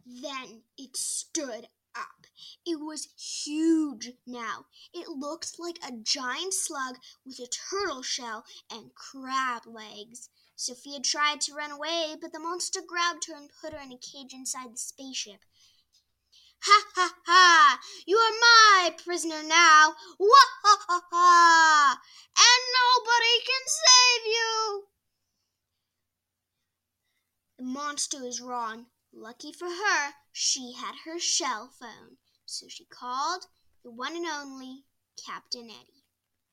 Then it stood up. It was huge now. It looked like a giant slug with a turtle shell and crab legs. Sophia tried to run away, but the monster grabbed her and put her in a cage inside the spaceship. "Ha ha ha! You are my prisoner now! Wah ha ha ha! And nobody can save you!" The monster was wrong. Lucky for her, she had her shell phone, so she called the one and only Captain Eddie.